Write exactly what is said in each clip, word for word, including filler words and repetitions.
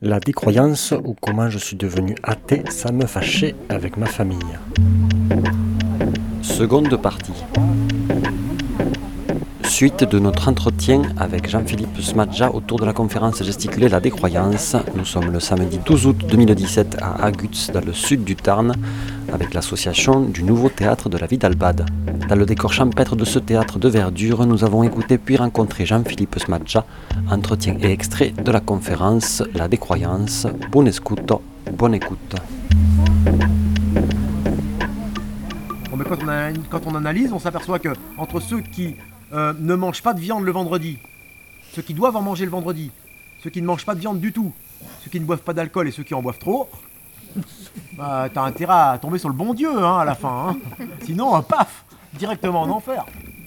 La décroyance ou comment je suis devenu athée, ça me fâchait avec ma famille. Seconde partie. Suite de notre entretien avec Jean-Philippe Smadja autour de la conférence gesticulée La décroyance. Nous sommes le samedi douze août deux mille dix-sept à Agutz, dans le sud du Tarn, avec l'association du Nouveau Théâtre de la Vidalbade. Dans le décor champêtre de ce théâtre de verdure, nous avons écouté puis rencontré Jean-Philippe Smadja, entretien et extrait de la conférence La décroyance. Bonne écoute, bonne écoute. Bon, mais quand, on a, quand on analyse, on s'aperçoit que entre ceux qui euh, ne mangent pas de viande le vendredi, ceux qui doivent en manger le vendredi, ceux qui ne mangent pas de viande du tout, ceux qui ne boivent pas d'alcool et ceux qui en boivent trop, bah, t'as intérêt à tomber sur le bon Dieu hein, à la fin. Hein. Sinon, euh, paf, directement en enfer.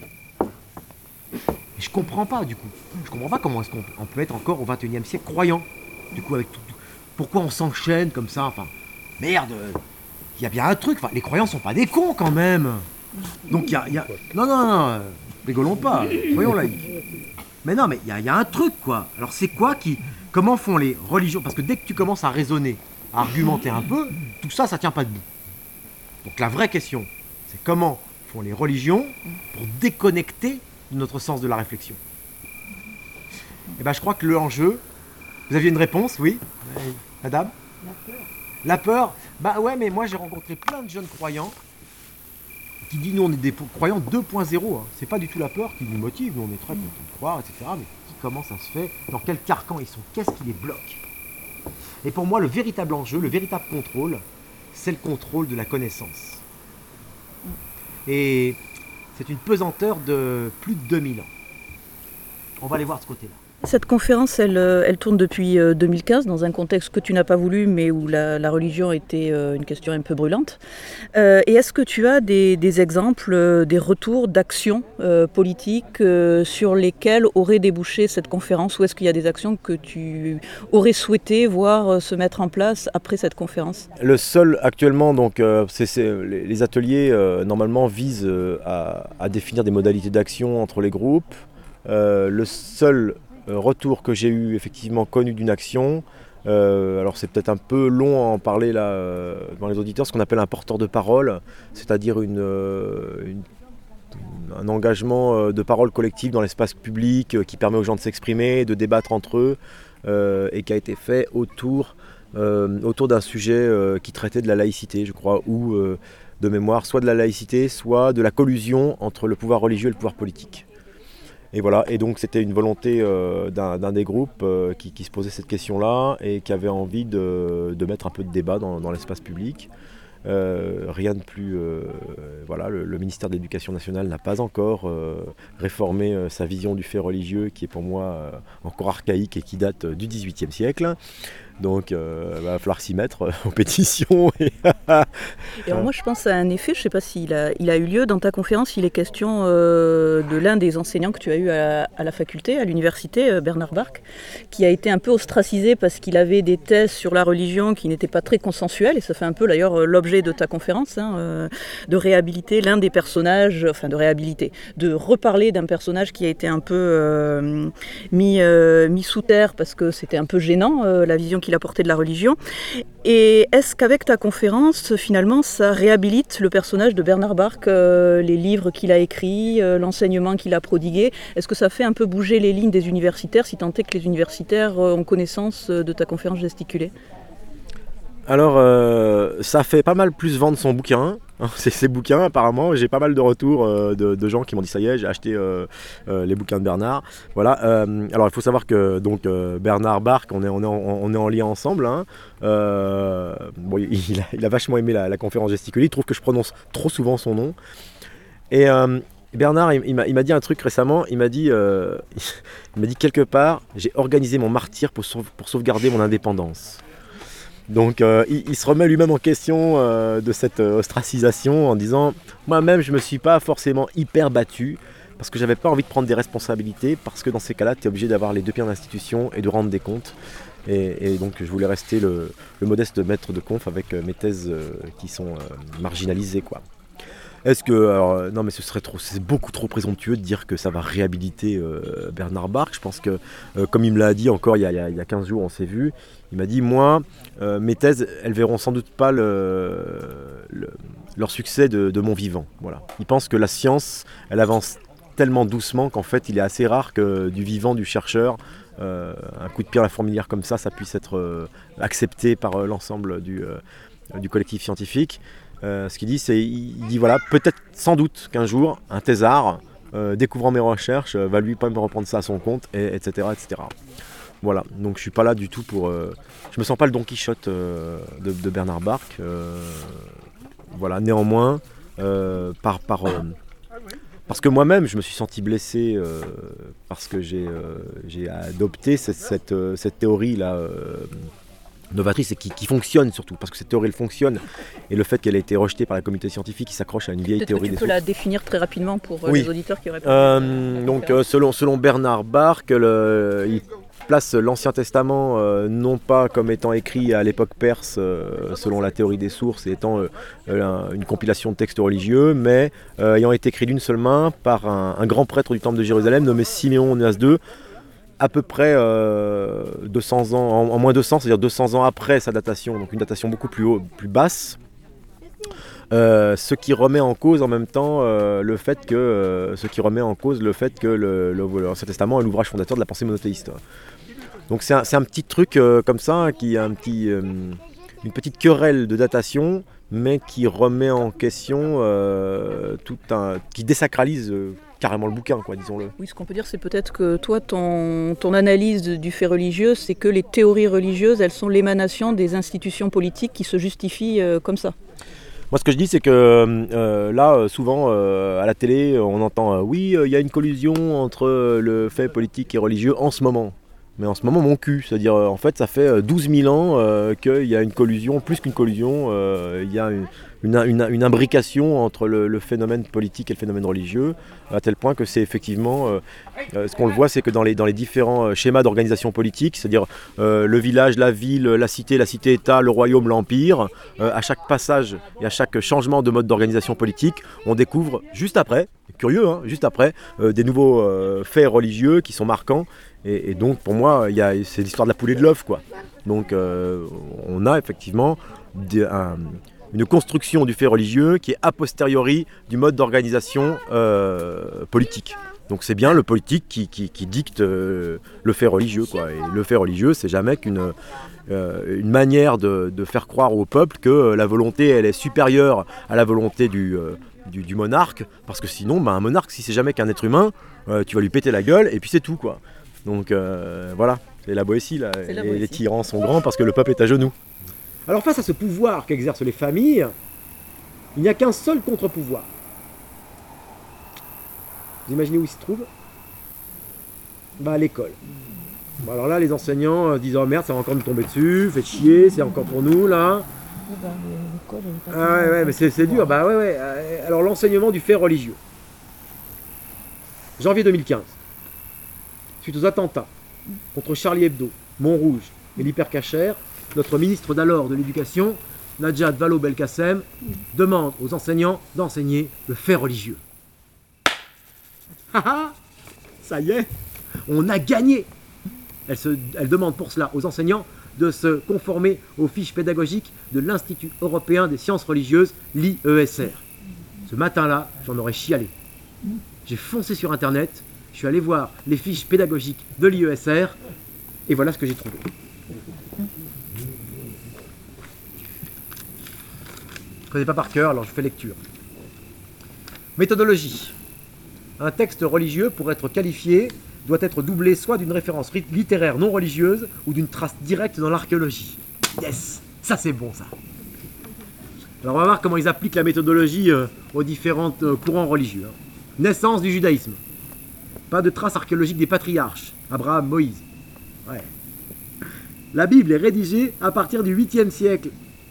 Et je comprends pas du coup. Je comprends pas comment est-ce qu'on on peut être encore au vingt et unième siècle croyant. Du coup, avec tout, tout. Pourquoi on s'enchaîne comme ça. Enfin, merde. Il y a bien un truc. Enfin, les croyants sont pas des cons quand même. Donc il y a, y a... non non non, euh, rigolons pas. Soyons laïcs. Mais non, mais il y a, y a un truc quoi. Alors c'est quoi qui, comment font les religions? Parce que dès que tu commences à raisonner, à argumenter un peu, tout ça, ça tient pas debout. Donc la vraie question, c'est comment font les religions pour déconnecter de notre sens de la réflexion. Et ben je crois que l'enjeu, vous aviez une réponse, oui, madame? La peur. La peur? Bah ouais, mais moi j'ai rencontré plein de jeunes croyants qui disent nous on est des croyants deux point zéro. Hein. C'est pas du tout la peur qui nous motive, nous on est très contents de croire, et cetera. Mais qui, comment ça se fait? Dans quel carcan ils sont? Qu'est-ce qui les bloque? Et pour moi, le véritable enjeu, le véritable contrôle, c'est le contrôle de la connaissance. Et c'est une pesanteur de plus de deux mille ans. On va aller voir de ce côté-là. Cette conférence, elle, elle tourne depuis deux mille quinze, dans un contexte que tu n'as pas voulu, mais où la, la religion était une question un peu brûlante. Euh, et est-ce que tu as des, des exemples, des retours d'actions euh, politiques euh, sur lesquelles aurait débouché cette conférence, ou est-ce qu'il y a des actions que tu aurais souhaité voir se mettre en place après cette conférence? Le seul actuellement, donc, euh, c'est, c'est, les, les ateliers euh, normalement visent euh, à, à définir des modalités d'action entre les groupes. Euh, le seul retour que j'ai eu effectivement connu d'une action, euh, alors c'est peut-être un peu long à en parler là euh, dans les auditeurs, ce qu'on appelle un porteur de parole, c'est-à-dire une, euh, une, un engagement de parole collective dans l'espace public euh, qui permet aux gens de s'exprimer, de débattre entre eux euh, et qui a été fait autour, euh, autour d'un sujet euh, qui traitait de la laïcité, je crois, ou euh, de mémoire, soit de la laïcité, soit de la collusion entre le pouvoir religieux et le pouvoir politique. Et voilà, et donc c'était une volonté euh, d'un, d'un des groupes euh, qui, qui se posait cette question-là et qui avait envie de, de mettre un peu de débat dans, dans l'espace public. Euh, rien de plus... Euh, voilà, le, le ministère de l'Éducation nationale n'a pas encore euh, réformé euh, sa vision du fait religieux qui est pour moi euh, encore archaïque et qui date euh, du dix-huitième siècle. Donc il euh, va falloir s'y mettre euh, en pétition. Et, et alors moi je pense à un effet, je ne sais pas s'il a, il a eu lieu. Dans ta conférence, il est question euh, de l'un des enseignants que tu as eu à, à la faculté, à l'université, euh, Bernard Barck, qui a été un peu ostracisé parce qu'il avait des thèses sur la religion qui n'étaient pas très consensuelles, et ça fait un peu d'ailleurs l'objet de ta conférence, hein, euh, de réhabiliter l'un des personnages, enfin de réhabiliter, de reparler d'un personnage qui a été un peu euh, mis, euh, mis sous terre parce que c'était un peu gênant, euh, la vision qu'il a portée de la religion. Et est-ce qu'avec ta conférence, finalement, ça réhabilite le personnage de Bernard Barck, euh, les livres qu'il a écrits, euh, l'enseignement qu'il a prodigué? Est-ce que ça fait un peu bouger les lignes des universitaires, si tant est que les universitaires euh, ont connaissance de ta conférence gesticulée? Alors, euh, ça fait pas mal plus vendre son bouquin. C'est ces bouquins, apparemment. J'ai pas mal de retours euh, de, de gens qui m'ont dit ça y est, j'ai acheté euh, euh, les bouquins de Bernard. Voilà. Euh, alors, il faut savoir que donc euh, Bernard Barck, on est, on est, en, on est en lien ensemble. Hein. Euh, bon, il, a, il a vachement aimé la, la conférence gesticulée. Il trouve que je prononce trop souvent son nom. Et euh, Bernard, il, il, m'a, il m'a dit un truc récemment. Il m'a dit, euh, il m'a dit quelque part, j'ai organisé mon martyre pour, sauve, pour sauvegarder mon indépendance. Donc euh, il, il se remet lui-même en question euh, de cette euh, ostracisation en disant « Moi-même, je ne me suis pas forcément hyper battu parce que je n'avais pas envie de prendre des responsabilités parce que dans ces cas-là, tu es obligé d'avoir les deux pieds dans l'institution et de rendre des comptes. » Et, et donc je voulais rester le, le modeste maître de conf avec euh, mes thèses euh, qui sont euh, marginalisées, quoi. Est-ce que... Alors, non mais ce serait trop... C'est beaucoup trop présomptueux de dire que ça va réhabiliter euh, Bernard Barck. Je pense que, euh, comme il me l'a dit encore il y, a, il y a quinze jours, on s'est vu, il m'a dit, moi, euh, mes thèses, elles verront sans doute pas le, le, leur succès de, de mon vivant. Voilà. Il pense que la science, elle avance tellement doucement qu'en fait, il est assez rare que du vivant, du chercheur, euh, un coup de pied à la fourmilière comme ça, ça puisse être euh, accepté par euh, l'ensemble du, euh, du collectif scientifique. Euh, ce qu'il dit, c'est, il dit voilà, peut-être, sans doute qu'un jour, un thésard, euh, découvrant mes recherches, euh, va lui même reprendre ça à son compte, et, etc., et cetera. Voilà, donc je suis pas là du tout pour... Euh, je me sens pas le Don Quichotte euh, de, de Bernard Barck. Euh, voilà, néanmoins, euh, par, par, euh, parce que moi-même, je me suis senti blessé euh, parce que j'ai, euh, j'ai adopté cette, cette, euh, cette théorie-là euh, novatrice et qui, qui fonctionne surtout, parce que cette théorie elle fonctionne, et le fait qu'elle ait été rejetée par la communauté scientifique qui s'accroche à une vieille Peut-être théorie que tu des peux sources. la définir très rapidement pour Oui. les auditeurs qui auraient pas Euh, donc euh, selon, selon Bernard Barck, le, il place l'Ancien Testament euh, non pas comme étant écrit à l'époque perse euh, selon la théorie des sources et étant euh, euh, une compilation de textes religieux, mais euh, ayant été écrit d'une seule main par un, un grand prêtre du temple de Jérusalem nommé Siméon Onéas deux, à peu près euh, deux cents ans, en, en moins deux cents, c'est-à-dire deux cents ans après sa datation, donc une datation beaucoup plus, haut, plus basse. Euh, ce qui remet en cause en même temps euh, le fait que euh, ce qui remet en cause le fait que le, le, l'Ancien Testament est l'ouvrage fondateur de la pensée monothéiste. Donc c'est un, c'est un petit truc euh, comme ça, hein, qui a un petit, euh, une petite querelle de datation, mais qui remet en question euh, tout un, qui désacralise euh, carrément le bouquin, quoi, disons-le. Oui, ce qu'on peut dire, c'est peut-être que toi, ton, ton analyse du fait religieux, c'est que les théories religieuses, elles sont l'émanation des institutions politiques qui se justifient euh, comme ça. Moi, ce que je dis, c'est que euh, là, souvent, euh, à la télé, on entend euh, oui, il euh, y a une collusion entre le fait politique et religieux en ce moment. Mais en ce moment, mon cul. C'est-à-dire, euh, en fait, ça fait douze mille ans euh, qu'il y a une collusion, plus qu'une collusion, il euh, y a une, une, une, une imbrication entre le, le phénomène politique et le phénomène religieux, à tel point que c'est effectivement, euh, euh, ce qu'on le voit, c'est que dans les, dans les différents schémas d'organisation politique, c'est-à-dire euh, le village, la ville, la cité, la cité-état, le royaume, l'empire, euh, à chaque passage et à chaque changement de mode d'organisation politique, on découvre juste après, curieux, hein, juste après, euh, des nouveaux euh, faits religieux qui sont marquants. Et, et donc pour moi, y a, c'est l'histoire de la poule et de l'œuf, quoi. Donc euh, on a effectivement des, un, une construction du fait religieux qui est a posteriori du mode d'organisation euh, politique. Donc c'est bien le politique qui, qui, qui dicte euh, le fait religieux, quoi. Et le fait religieux, c'est jamais qu'une euh, une manière de, de faire croire au peuple que la volonté, elle est supérieure à la volonté du, euh, du, du monarque, parce que sinon, bah, un monarque, si c'est jamais qu'un être humain, euh, tu vas lui péter la gueule et puis c'est tout, quoi. Donc euh, voilà, c'est la Boétie, là. C'est la Et Boétie. les tyrans sont grands parce que le peuple est à genoux. Alors face à ce pouvoir qu'exercent les familles, il n'y a qu'un seul contre-pouvoir. Vous imaginez où il se trouve? Bah à l'école. Bon, alors là, les enseignants euh, disent « Oh merde, ça va encore nous tomber dessus, faites chier, c'est encore pour nous, là. » Ah ouais, ouais, mais c'est, c'est dur, bah ouais, ouais. Alors l'enseignement du fait religieux. Janvier deux mille quinze. Suite aux attentats contre Charlie Hebdo, Montrouge et l'hypercachère, notre ministre d'alors de l'Éducation, Najat Vallaud-Belkacem, demande aux enseignants d'enseigner le fait religieux. Haha, ça y est, on a gagné. Elle, se, elle demande pour cela aux enseignants de se conformer aux fiches pédagogiques de l'Institut européen des sciences religieuses, l'I E S R. Ce matin-là, j'en aurais chialé. J'ai foncé sur Internet, je suis allé voir les fiches pédagogiques de l'I E S R, et voilà ce que j'ai trouvé. Je ne connais pas par cœur, alors je fais lecture. Méthodologie. Un texte religieux, pour être qualifié, doit être doublé soit d'une référence littéraire non religieuse ou d'une trace directe dans l'archéologie. Yes, ça c'est bon, ça. Alors on va voir comment ils appliquent la méthodologie euh, aux différents euh, courants religieux. Hein. Naissance du judaïsme. Pas de traces archéologiques des patriarches. Abraham, Moïse. Ouais. La Bible est rédigée à partir du huitième siècle.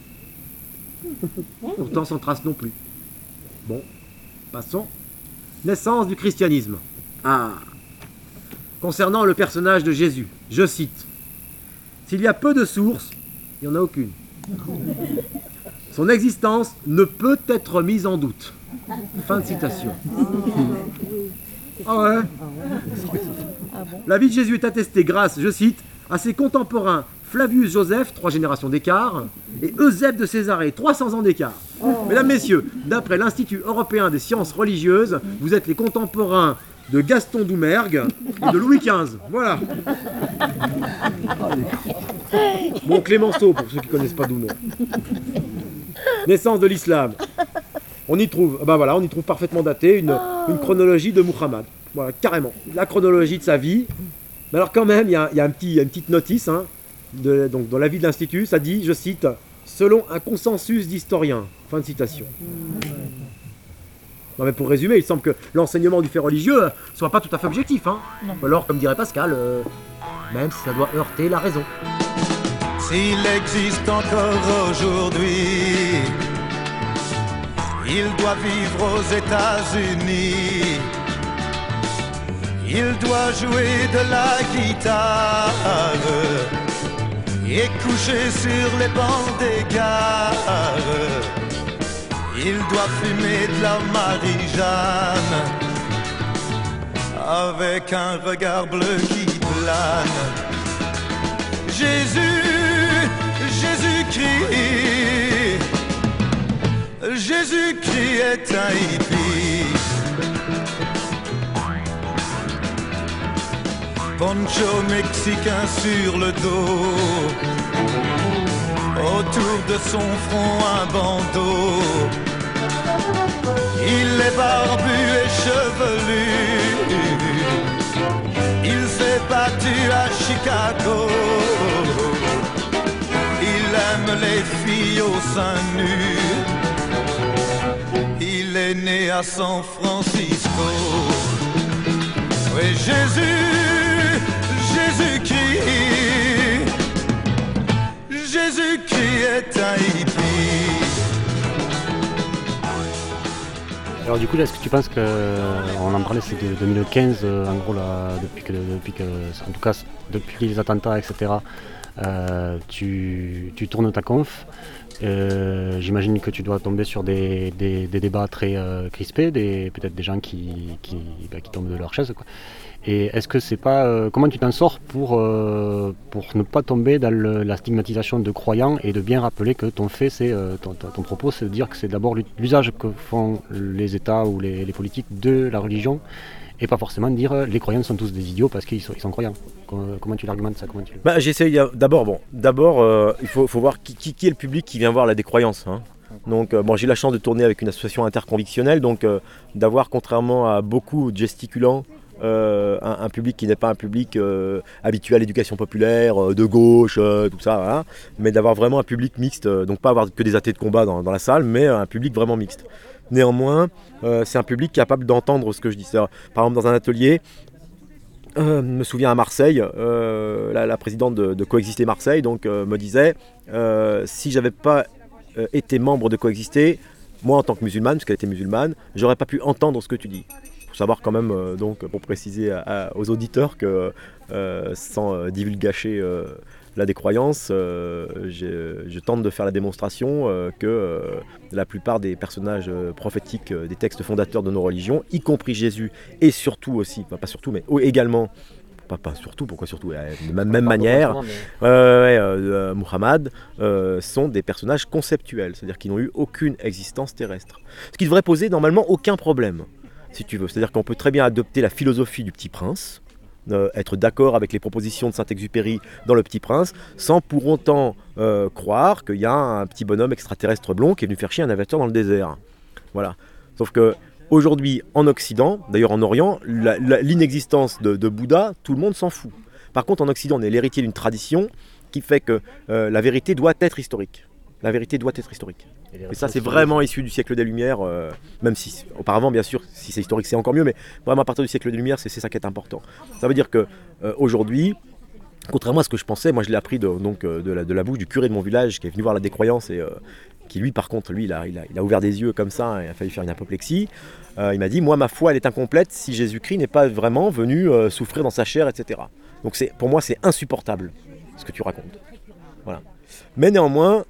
Pourtant sans trace non plus. Bon, passons. Naissance du christianisme. Ah. Concernant le personnage de Jésus, je cite. S'il y a peu de sources, il n'y en a aucune. Son existence ne peut être mise en doute. Fin de citation. Ah ouais. La vie de Jésus est attestée grâce, je cite, à ses contemporains Flavius Joseph, trois générations d'écart, et Eusèbe de Césarée, trois cents ans d'écart. Oh. Mesdames, Messieurs, d'après l'Institut européen des sciences religieuses, vous êtes les contemporains de Gaston Doumergue et de Louis quinze. Voilà. Bon, Clémenceau, pour ceux qui ne connaissent pas Doumergue. Naissance de l'islam. On y trouve, ben voilà, on y trouve parfaitement daté une, une chronologie de Muhammad. Voilà, carrément. La chronologie de sa vie. Mais alors quand même, il y a, y a un petit, une petite notice, hein, de, donc dans l'avis de l'Institut, ça dit, je cite, selon un consensus d'historiens. Fin de citation. Non mais pour résumer, il semble que l'enseignement du fait religieux ne soit pas tout à fait objectif. Hein. Ou alors, comme dirait Pascal, euh, même si ça doit heurter la raison. S'il existe encore aujourd'hui, il doit vivre aux États-Unis. Il doit jouer de la guitare et coucher sur les bancs des gares. Il doit fumer de la Marie-Jeanne avec un regard bleu qui plane. Jésus, Jésus-Christ, Jésus-Christ est un hippie. Poncho mexicain sur le dos, autour de son front un bandeau. Il est barbu et chevelu, il s'est battu à Chicago. Il aime les filles au sein nu, il est né à San Francisco. Oui, Jésus, Jésus-Christ, Jésus-Christ est un hippie. Alors du coup, est-ce que tu penses que, on en parlait, c'est de deux mille quinze, en gros, là, depuis que, depuis que, en tout cas, depuis les attentats, et cetera, euh, tu, tu tournes ta conf. Euh, j'imagine que tu dois tomber sur des, des, des débats très euh, crispés, des, peut-être des gens qui, qui, bah, qui tombent de leur chaise, quoi. Et est-ce que c'est pas euh, comment tu t'en sors pour euh, pour ne pas tomber dans le, la stigmatisation de croyants et de bien rappeler que ton fait, c'est euh, ton, ton propos, c'est de dire que c'est d'abord l'usage que font les États ou les, les politiques de la religion, et pas forcément de dire euh, les croyants sont tous des idiots parce qu'ils sont, ils sont croyants. Comment, comment tu l'argumentes ça, comment tu... Bah, j'essaye d'abord, bon, d'abord euh, il faut, faut voir qui, qui, qui est le public qui vient voir la décroyance. Hein. Donc euh, bon, j'ai la chance de tourner avec une association interconvictionnelle, donc euh, d'avoir, contrairement à beaucoup de gesticulants, Euh, un, un public qui n'est pas un public euh, habitué à l'éducation populaire, euh, de gauche, euh, tout ça, voilà, mais d'avoir vraiment un public mixte, euh, donc pas avoir que des athées de combat dans, dans la salle, mais un public vraiment mixte. Néanmoins, euh, c'est un public capable d'entendre ce que je dis. C'est-à-dire, par exemple, dans un atelier, euh, je me souviens à Marseille, euh, la, la présidente de, de Coexister Marseille donc, euh, me disait euh, si j'avais pas euh, été membre de Coexister, moi en tant que musulmane, parce qu'elle était musulmane, j'aurais pas pu entendre ce que tu dis. Savoir quand même, euh, donc, pour préciser à, à, aux auditeurs que euh, sans euh, divulgacher euh, la décroyance, euh, je tente de faire la démonstration euh, que euh, la plupart des personnages euh, prophétiques euh, des textes fondateurs de nos religions, y compris Jésus, et surtout aussi, enfin, pas surtout, mais également, pas, pas surtout, pourquoi surtout, de la même manière, mais... euh, euh, Muhammad, euh, sont des personnages conceptuels, c'est-à-dire qu'ils n'ont eu aucune existence terrestre. Ce qui devrait poser normalement aucun problème. Si tu veux, c'est-à-dire qu'on peut très bien adopter la philosophie du Petit Prince, euh, être d'accord avec les propositions de Saint-Exupéry dans le Petit Prince, sans pour autant euh, croire qu'il y a un petit bonhomme extraterrestre blond qui est venu faire chier un navigateur dans le désert. Voilà. Sauf que aujourd'hui, en Occident, d'ailleurs en Orient, la, la, l'inexistence de, de Bouddha, tout le monde s'en fout. Par contre, en Occident, on est l'héritier d'une tradition qui fait que euh, la vérité doit être historique. La vérité doit être historique. Et, et ça, c'est vraiment issu du siècle des Lumières, euh, même si, auparavant, bien sûr, si c'est historique, c'est encore mieux, mais vraiment à partir du siècle des Lumières, c'est, c'est ça qui est important. Ça veut dire qu'aujourd'hui, euh, contrairement à ce que je pensais, moi je l'ai appris de, donc, de, la, de la bouche du curé de mon village qui est venu voir la décroyance et euh, qui, lui, par contre, lui, il a, il, a, il a ouvert des yeux comme ça, et il a failli faire une apoplexie. Euh, il m'a dit, moi, ma foi, elle est incomplète si Jésus-Christ n'est pas vraiment venu euh, souffrir dans sa chair, et cetera. Donc c'est, pour moi, c'est insupportable, ce que tu racontes. Voilà. Mais néanmoins,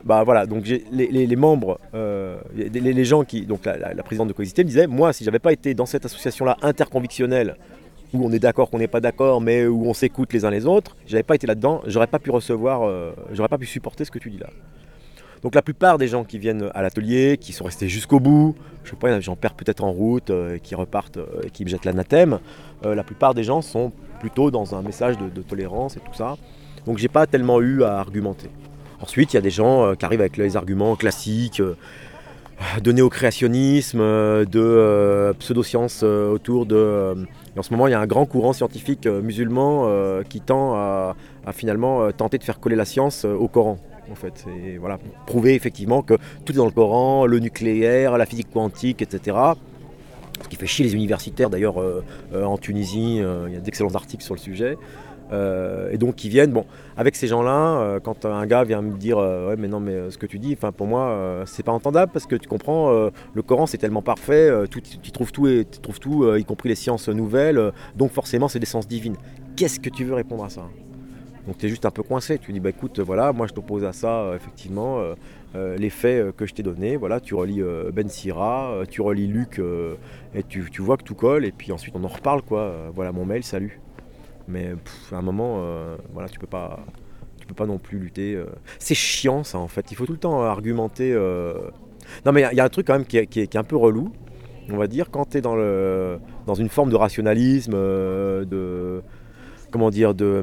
bah voilà, donc j'ai, les, les, les membres, euh, les, les gens qui, donc la, la, la présidente de Coexister me disait, moi si j'avais pas été dans cette association-là interconvictionnelle, où on est d'accord, qu'on n'est pas d'accord, mais où on s'écoute les uns les autres, j'avais pas été là-dedans, j'aurais pas pu recevoir, euh, j'aurais pas pu supporter ce que tu dis là. Donc la plupart des gens qui viennent à l'atelier, qui sont restés jusqu'au bout, je sais pas, j'en perds peut-être en route, euh, qui repartent, euh, qui me jettent l'anathème, euh, la plupart des gens sont plutôt dans un message de, de tolérance et tout ça. Donc j'ai pas tellement eu à argumenter. Ensuite, il y a des gens euh, qui arrivent avec les arguments classiques euh, de néo-créationnisme, euh, de euh, pseudo-sciences euh, autour de... Euh, et en ce moment, il y a un grand courant scientifique euh, musulman euh, qui tend à, à finalement euh, tenter de faire coller la science euh, au Coran. En fait, et voilà, prouver effectivement que tout est dans le Coran, le nucléaire, la physique quantique, et cetera. Ce qui fait chier les universitaires, d'ailleurs, euh, euh, en Tunisie, euh, il y a d'excellents articles sur le sujet. Euh, et donc, ils viennent, bon, avec ces gens-là, euh, quand un gars vient me dire euh, ouais, mais non, mais euh, ce que tu dis, enfin, pour moi, euh, c'est pas entendable parce que tu comprends, euh, le Coran, c'est tellement parfait, euh, tout, tu trouves tout, et, tu trouves tout euh, y compris les sciences nouvelles, euh, donc forcément, c'est des sciences divines. Qu'est-ce que tu veux répondre à ça ? Donc tu es juste un peu coincé, tu dis bah écoute voilà, moi je t'oppose à ça euh, effectivement, euh, euh, les faits euh, que je t'ai donnés, voilà, tu relis euh, Ben Sira, euh, tu relis Luc euh, et tu, tu vois que tout colle et puis ensuite on en reparle quoi, euh, voilà mon mail, salut. Mais pff, à un moment, euh, voilà, tu peux pas, tu peux pas non plus lutter. Euh. C'est chiant ça en fait, il faut tout le temps argumenter. Euh... Non mais il y, y a un truc quand même qui est, qui est, qui est un peu relou, on va dire, quand tu es dans, le, dans une forme de rationalisme, euh, de... comment dire, de,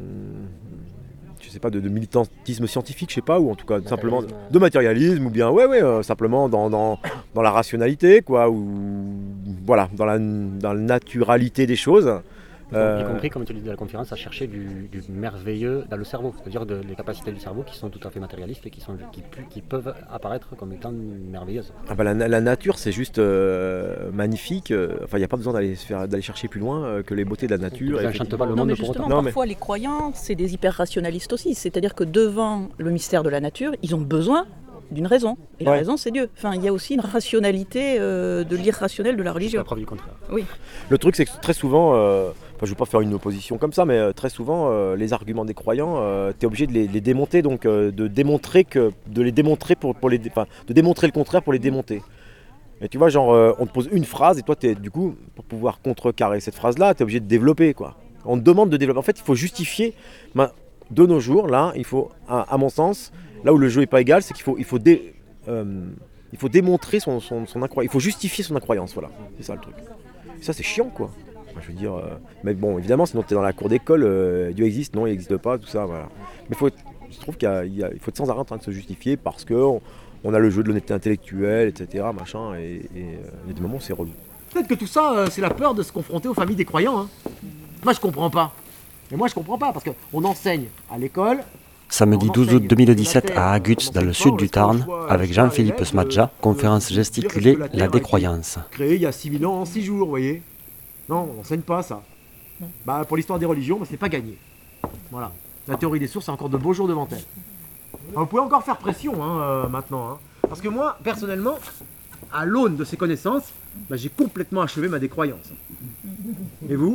je sais pas, de, de militantisme scientifique, je sais pas, ou en tout cas simplement de matérialisme, ou bien ouais, ouais, euh, simplement dans, dans, dans la rationalité, quoi, ou voilà, dans la, dans la naturalité des choses. Euh... Y compris, comme tu le dis à la conférence, à chercher du, du merveilleux dans le cerveau, c'est-à-dire de, les capacités du cerveau qui sont tout à fait matérialistes et qui, sont, qui, qui peuvent apparaître comme étant merveilleuses. Ah bah la, la nature, c'est juste euh, magnifique. Enfin, il n'y a pas besoin d'aller, faire, d'aller chercher plus loin euh, que les beautés de la nature. Ça n'enchante pas le monde. Non, mais justement, non, parfois, mais... les croyants, c'est des hyper-rationalistes aussi. C'est-à-dire que devant le mystère de la nature, ils ont besoin d'une raison. Et ouais. La raison, c'est Dieu. Enfin, il y a aussi une rationalité euh, de l'irrationnel de la religion. C'est la preuve du contraire. Oui. Le truc, c'est que très souvent, euh, enfin, je ne veux pas faire une opposition comme ça, mais euh, très souvent, euh, les arguments des croyants, euh, tu es obligé de les, les démonter, donc euh, de démontrer que, de les démontrer pour, pour les, enfin, de démontrer le contraire pour les démonter. Et tu vois, genre, euh, on te pose une phrase et toi, t'es, du coup, pour pouvoir contrecarrer cette phrase-là, tu es obligé de développer, quoi. On te demande de développer. En fait, il faut justifier. Ben, de nos jours, là, il faut, à, à mon sens, là où le jeu n'est pas égal, c'est qu'il faut, il faut, dé, euh, il faut démontrer son, son, son incroyance. Il faut justifier son incroyance, voilà. C'est ça le truc. Et ça, c'est chiant, quoi. Enfin, je veux dire, euh, mais bon, évidemment, sinon tu es dans la cour d'école, euh, Dieu existe, non, il n'existe pas, tout ça, voilà. Mais faut, je trouve qu'il y a, il y a, il faut être sans arrêt en train de se justifier parce qu'on on a le jeu de l'honnêteté intellectuelle, et cetera, machin, et, et euh, il y a des moments où c'est relou. Peut-être que tout ça, euh, c'est la peur de se confronter aux familles des croyants. Hein. Moi, je comprends pas. Et moi, je comprends pas, parce qu'on enseigne à l'école. Samedi douze août deux mille dix-sept à Aguts, dans le sud du Tarn, avec Jean-Philippe Smadja, conférence gesticulée La décroyance. Créée il y a six mille ans en six jours, vous voyez. Non, on n'enseigne pas ça. Bah, pour l'histoire des religions, bah, c'est pas gagné. Voilà. La théorie des sources a encore de beaux jours devant elle. Alors, vous pouvez encore faire pression hein, euh, maintenant. Hein. Parce que moi, personnellement, à l'aune de ces connaissances, bah, j'ai complètement achevé ma décroyance. Et vous ?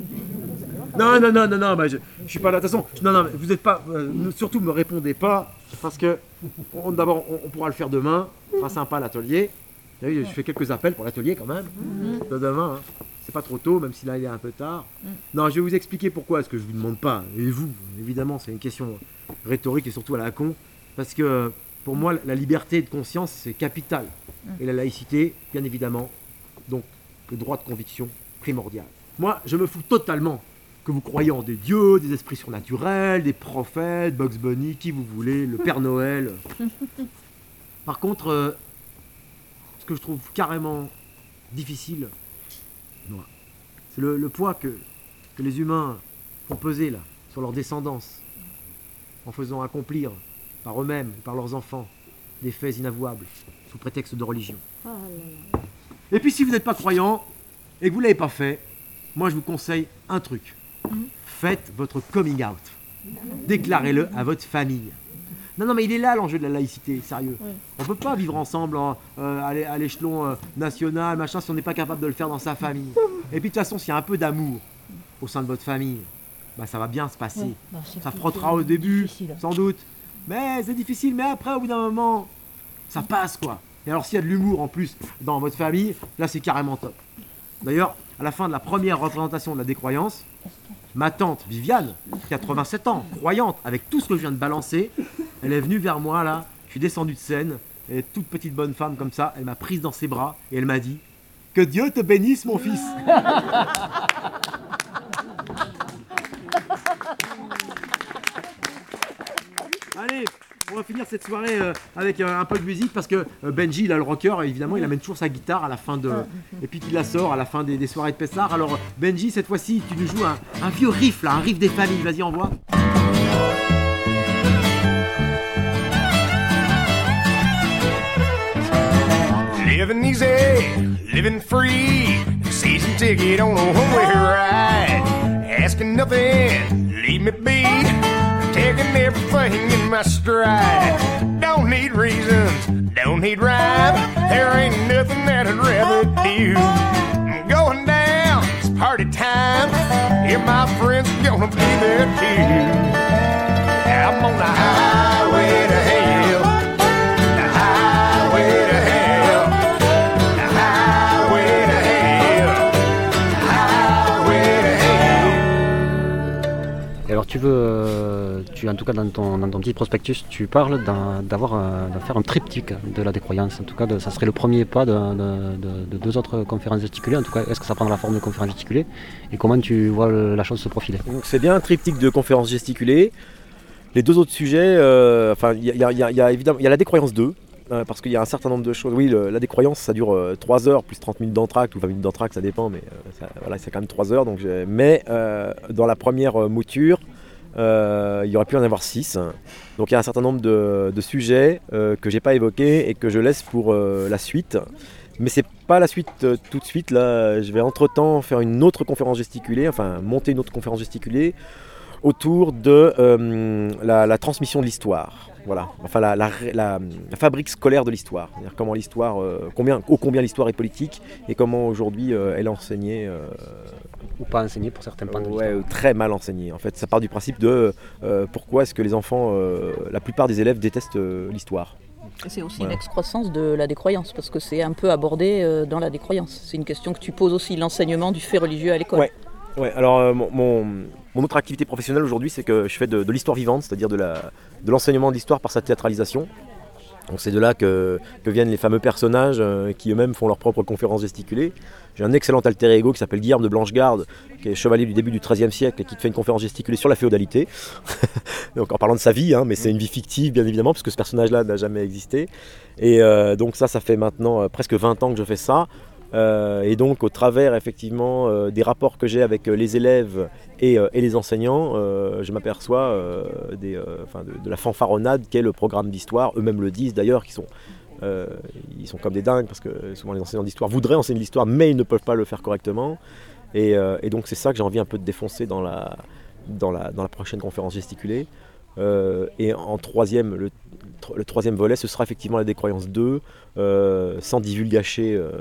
Non, non, non, non, non, bah, je, je suis pas là. De toute façon, non, non, vous n'êtes pas. Euh, surtout, me répondez pas. Parce que, on, d'abord, on, on pourra le faire demain. Ce sera sympa l'atelier. Je fais quelques appels pour l'atelier quand même. De demain. Hein. C'est pas trop tôt, même si là il est un peu tard. Non, je vais vous expliquer pourquoi est-ce que je vous demande pas. Et vous, évidemment, c'est une question rhétorique et surtout à la con. Parce que pour moi, la liberté de conscience, c'est capital. Et la laïcité, bien évidemment. Donc, le droit de conviction primordial. Moi, je me fous totalement que vous croyez en des dieux, des esprits surnaturels, des prophètes, Bugs Bunny, qui vous voulez, le Père Noël. Par contre, euh, ce que je trouve carrément difficile, ouais, c'est le, le poids que, que les humains font peser là, sur leur descendance, en faisant accomplir par eux-mêmes, par leurs enfants, des faits inavouables, sous prétexte de religion. Oh là là. Et puis si vous n'êtes pas croyant, et que vous ne l'avez pas fait, moi je vous conseille un truc. Mmh. Faites votre coming out. Déclarez-le à votre famille. Non, non, mais il est là l'enjeu de la laïcité, sérieux. Ouais. On ne peut pas vivre ensemble en, euh, à l'échelon euh, national, machin, si on n'est pas capable de le faire dans sa famille. Et puis de toute façon, s'il y a un peu d'amour au sein de votre famille, bah, ça va bien se passer. Ouais, bah, ça frottera au début, sans doute. mais c'est difficile, mais après, au bout d'un moment, ça passe, quoi. Et alors, s'il y a de l'humour en plus dans votre famille, là, c'est carrément top. D'ailleurs, à la fin de la première représentation de la décroyance, ma tante Viviane, quatre-vingt-sept ans, croyante, avec tout ce que je viens de balancer, elle est venue vers moi, là, je suis descendu de scène, elle est toute petite bonne femme comme ça, elle m'a prise dans ses bras et elle m'a dit « Que Dieu te bénisse, mon fils !» Allez, on va finir cette soirée euh, avec euh, un peu de musique parce que euh, Benji, là, le rocker, évidemment, il amène toujours sa guitare à la fin de... Et puis qu'il la sort à la fin des, des soirées de Pessard. Alors Benji, cette fois-ci, tu nous joues un, un vieux riff, là, un riff des familles. Vas-y, envoie. Living easy, living free, season ticket on a one-way ride. Asking nothing, leave me be. Taking everything in my stride. Don't need reasons, don't need rhyme. There ain't nothing that I'd rather do. I'm going down, it's party time. Yeah, my friends are gonna be there too. I'm on the highway to hell. The highway to hell. The highway to hell. The highway to hell. Et alors tu veux, euh, tu, en tout cas dans ton, dans ton petit prospectus, tu parles d'un, d'avoir, un- de faire un triptyque de la décroyance. En tout cas, de- ça serait le premier pas de, de- de- de deux autres conférences gesticulées. En tout cas, est-ce que ça prendra la forme de conférences gesticulées? Et comment tu vois le- la chose se profiler? Donc c'est bien un triptyque de conférences gesticulées. Les deux autres sujets, euh, enfin il y, a- il y a- il y a- il y a évidemment il y a la décroyance deux, euh, parce qu'il y a un certain nombre de choses. Oui, le- la décroyance ça dure euh, trois heures plus trente minutes d'entracte ou vingt minutes d'entracte, ça dépend, mais euh, ça- voilà, c'est quand même trois heures. Donc j'ai- mais euh, dans la première euh, mouture, euh, il y aurait pu en avoir six. Donc il y a un certain nombre de, de sujets euh, que j'ai pas évoqués et que je laisse pour euh, la suite. Mais c'est pas la suite euh, tout de suite. Là, je vais entre-temps faire une autre conférence gesticulée, enfin monter une autre conférence gesticulée autour de euh, la, la transmission de l'histoire. Voilà, enfin la, la, la- la fabrique scolaire de l'histoire. C'est-à-dire comment l'histoire, euh, combien, ô combien l'histoire est politique et comment aujourd'hui euh, elle est enseignée. euh, Ou pas enseigné pour certains pans de ouais, l'histoire. euh, très mal enseignée. En fait, ça part du principe de euh, pourquoi est-ce que les enfants, euh, la plupart des élèves détestent euh, l'histoire. Et c'est aussi Voilà. une excroissance de la décroyance, parce que c'est un peu abordé euh, dans la décroyance. C'est une question que tu poses aussi, l'enseignement du fait religieux à l'école. Ouais. Ouais, alors euh, mon, mon, mon autre activité professionnelle aujourd'hui, c'est que je fais de, de l'histoire vivante, c'est-à-dire de, la, de l'enseignement de l'histoire par sa théâtralisation. Donc c'est de là que, que viennent les fameux personnages euh, qui eux-mêmes font leurs propres conférences gesticulées. J'ai un excellent alter ego qui s'appelle Guillaume de Blanchegarde, qui est chevalier du début du treizième siècle et qui te fait une conférence gesticulée sur la féodalité. Donc en parlant de sa vie, hein, mais c'est une vie fictive bien évidemment, parce que ce personnage-là n'a jamais existé. Et euh, donc ça, ça fait maintenant euh, presque vingt ans que je fais ça. Euh, et donc au travers effectivement euh, des rapports que j'ai avec euh, les élèves et, euh, et les enseignants, euh, je m'aperçois euh, des, euh, enfin, de, de la fanfaronnade qu'est le programme d'histoire. Eux-mêmes le disent d'ailleurs, qu'ils sont, euh, ils sont comme des dingues parce que souvent les enseignants d'histoire voudraient enseigner l'histoire mais ils ne peuvent pas le faire correctement. Et, euh, et donc c'est ça que j'ai envie un peu de défoncer dans la, dans la, dans la prochaine conférence gesticulée. Euh, et en troisième, le, le troisième volet, ce sera effectivement la décroyance deux, euh, sans divulgacher euh,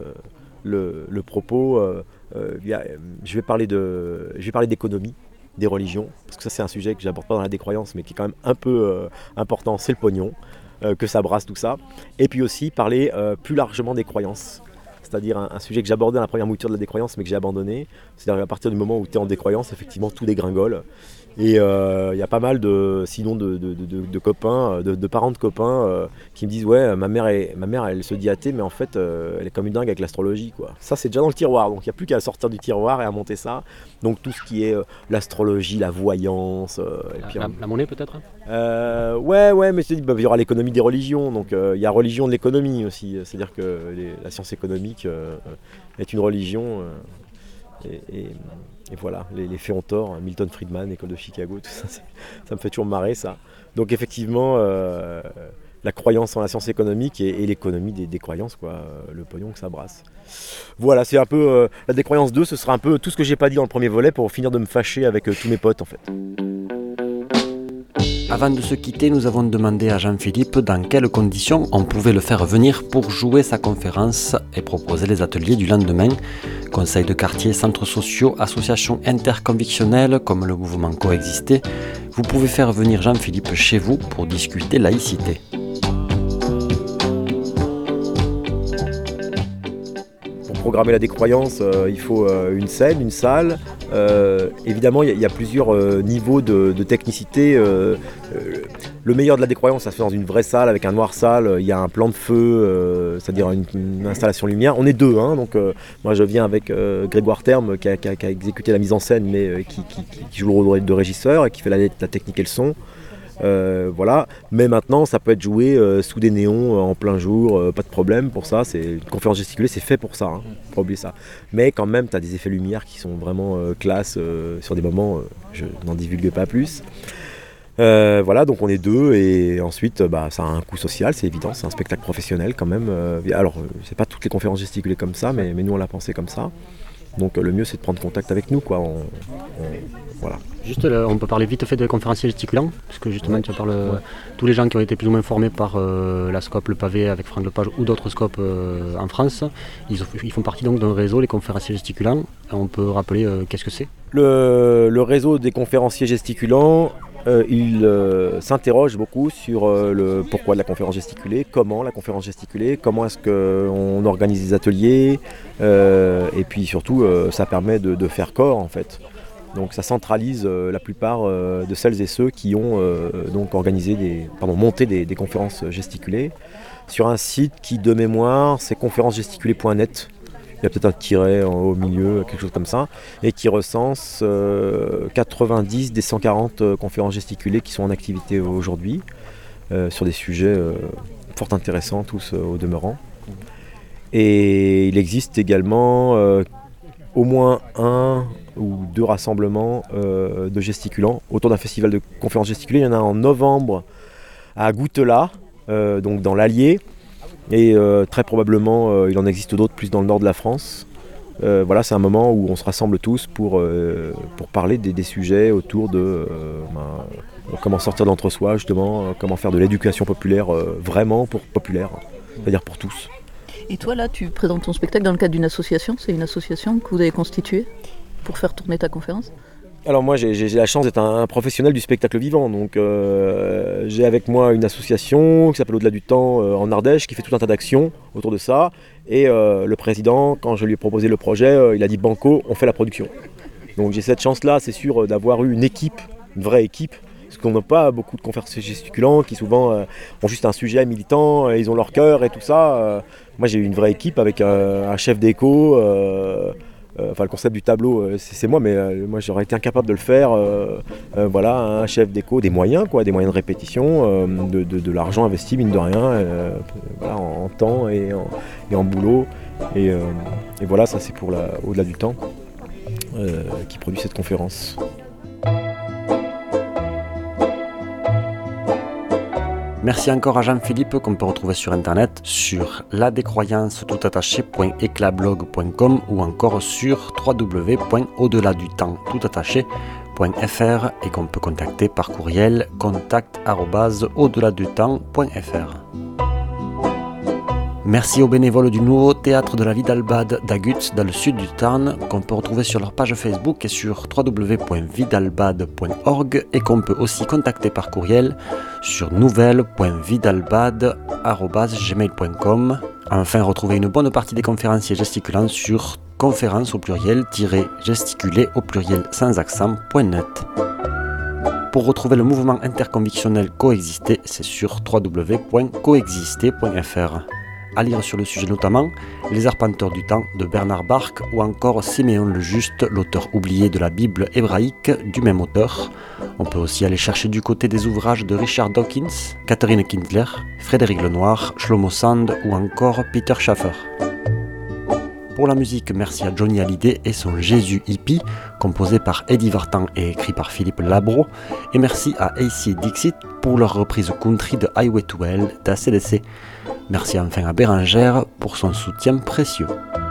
le, le propos. Euh, euh, y a- je vais parler de, je vais parler d'économie, des religions, parce que ça c'est un sujet que j'aborde pas dans la décroyance, mais qui est quand même un peu euh, important, c'est le pognon, euh, que ça brasse tout ça. Et puis aussi parler euh, plus largement des croyances. C'est-à-dire un, un sujet que j'abordais dans la première mouture de la décroyance, mais que j'ai abandonné. C'est-à-dire à partir du moment où tu es en décroyance, effectivement, tout dégringole. Et il euh, y a pas mal de, sinon de, de, de, de copains, de, de parents de copains euh, qui me disent ouais, ma mère, est, ma mère elle se dit athée, mais en fait euh, elle est comme une dingue avec l'astrologie, quoi. Ça c'est déjà dans le tiroir, donc il n'y a plus qu'à sortir du tiroir et à monter ça. Donc tout ce qui est euh, l'astrologie, la voyance. Euh, et puis, La, la- la monnaie peut-être? euh, ouais, ouais, mais il bah, il y aura l'économie des religions, donc euh, il y a religion de l'économie aussi. C'est-à-dire que les- la science économique euh, est une religion. euh, et, et- et voilà, les, les faits ont tort, hein, Milton Friedman, école de Chicago, tout ça, c'est- ça me fait toujours marrer ça. Donc effectivement, euh, la croyance en la science économique et, et l'économie des, des croyances, quoi, euh, le pognon que ça brasse. Voilà, c'est un peu euh, la décroyance deux, ce sera un peu tout ce que j'ai pas dit dans le premier volet pour finir de me fâcher avec euh, tous mes potes en fait. Avant de se quitter, nous avons demandé à Jean-Philippe dans quelles conditions on pouvait le faire venir pour jouer sa conférence et proposer les ateliers du lendemain. Conseils de quartier, centres sociaux, associations interconvictionnelles comme le mouvement Coexister. Vous pouvez faire venir Jean-Philippe chez vous pour discuter laïcité. Programmer la décroyance, euh, il faut euh, une scène, une salle. Euh, évidemment, il y, y a plusieurs euh, niveaux de, de technicité. Euh, euh, le meilleur de la décroyance, ça se fait dans une vraie salle avec un noir salle. Il y a un plan de feu, euh, c'est-à-dire une, une installation lumière. On est deux, hein, donc euh, moi je viens avec euh, Grégoire Terme qui a, qui, a, qui a exécuté la mise en scène, mais euh, qui, qui, qui joue le rôle de régisseur et qui fait la, la technique et le son. Euh, voilà, mais maintenant ça peut être joué euh, sous des néons euh, en plein jour, euh, pas de problème pour ça. C'est une conférence gesticulée, c'est fait pour ça, hein, faut pas oublier ça. Mais quand même, tu as des effets lumière qui sont vraiment euh, classe euh, sur des moments. Euh, je n'en divulgue pas plus. Euh, voilà, donc on est deux et ensuite bah, ça a un coût social, c'est évident, c'est un spectacle professionnel quand même. Euh, alors, euh, c'est pas toutes les conférences gesticulées comme ça, mais, mais nous on l'a pensé comme ça. Donc le mieux c'est de prendre contact avec nous, quoi. On, on, voilà. Juste, on peut parler vite fait des conférenciers gesticulants, parce que justement ouais. tu parles ouais. tous les gens qui ont été plus ou moins formés par euh, la Scope Le Pavé avec Franck Lepage ou d'autres scopes euh, en France, ils, ils font partie donc d'un réseau, les conférenciers gesticulants. On peut rappeler euh, qu'est-ce que c'est ? le, le réseau des conférenciers gesticulants, euh, il euh, s'interroge beaucoup sur euh, le pourquoi de la conférence gesticulée, comment la conférence gesticulée, comment est-ce qu'on organise des ateliers, euh, et puis surtout euh, ça permet de, de faire corps en fait. Donc ça centralise euh, la plupart euh, de celles et ceux qui ont euh, donc organisé des, pardon, monté des, des conférences gesticulées sur un site qui, de mémoire, c'est conférences gesticulées point net. Il y a peut-être un tiret en, au milieu, quelque chose comme ça, et qui recense euh, quatre-vingt-dix des cent quarante euh, conférences gesticulées qui sont en activité aujourd'hui, euh, sur des sujets euh, fort intéressants tous euh, au demeurant. Et il existe également euh, au moins un ou deux rassemblements euh, de gesticulants autour d'un festival de conférences gesticulées. Il y en a en novembre à Goutelas, euh, donc dans l'Allier, et euh, très probablement euh, il en existe d'autres plus dans le nord de la France. Euh, voilà, c'est un moment où on se rassemble tous pour, euh, pour parler des, des sujets autour de euh, ben, comment sortir de l'entre-soi, justement, euh, comment faire de l'éducation populaire euh, vraiment pour populaire, c'est-à-dire pour tous. Et toi là, tu présentes ton spectacle dans le cadre d'une association, c'est une association que vous avez constituée pour faire tourner ta conférence ? Alors moi j'ai, j'ai la chance d'être un, un professionnel du spectacle vivant, donc euh, j'ai avec moi une association qui s'appelle Au-delà du temps euh, en Ardèche, qui fait tout un tas d'actions autour de ça, et euh, le président, quand je lui ai proposé le projet, euh, il a dit banco, on fait la production. Donc j'ai cette chance-là, c'est sûr, d'avoir eu une équipe, une vraie équipe, parce qu'on n'a pas beaucoup de conférenciers gesticulants qui souvent euh, ont juste un sujet militant, et ils ont leur cœur et tout ça. Euh, moi j'ai eu une vraie équipe avec euh, un chef d'éco, euh, euh, enfin le concept du tableau euh, c'est, c'est moi, mais euh, moi j'aurais été incapable de le faire. Euh, euh, voilà, un chef d'éco, des moyens, quoi, des moyens de répétition, euh, de, de, de l'argent investi mine de rien, euh, voilà, en, en temps et en, et en boulot. Et, euh, et voilà, ça c'est pour la, Au-delà du temps euh, qui produit cette conférence. Merci encore à Jean-Philippe qu'on peut retrouver sur internet sur ladécroyance tout attaché point éclatblog point com ou encore sur w w w point au delà du temps tout attaché point f r et qu'on peut contacter par courriel contact arobase au delà du temps point f r. Merci aux bénévoles du nouveau théâtre de la Vidalbade d'Agutz dans le sud du Tarn qu'on peut retrouver sur leur page Facebook et sur w w w point vidalbade point org et qu'on peut aussi contacter par courriel sur nouvelle point vidalbade arobase gmail point com. Enfin, retrouvez une bonne partie des conférenciers gesticulants sur conférence au pluriel gesticuler au pluriel sans accent point net. Pour retrouver le mouvement interconvictionnel Coexister, c'est sur w w w point coexister point f r. À lire sur le sujet notamment Les Arpenteurs du temps de Bernard Barck ou encore Siméon le Juste, l'auteur oublié de la Bible hébraïque du même auteur. On peut aussi aller chercher du côté des ouvrages de Richard Dawkins, Catherine Kindler, Frédéric Lenoir, Shlomo Sand ou encore Peter Schaffer. Pour la musique, merci à Johnny Hallyday et son Jésus hippie, composé par Eddie Vartan et écrit par Philippe Labro. Et merci à A C Dixit pour leur reprise country de Highway to Hell d'A C D C. Merci enfin à Bérengère pour son soutien précieux.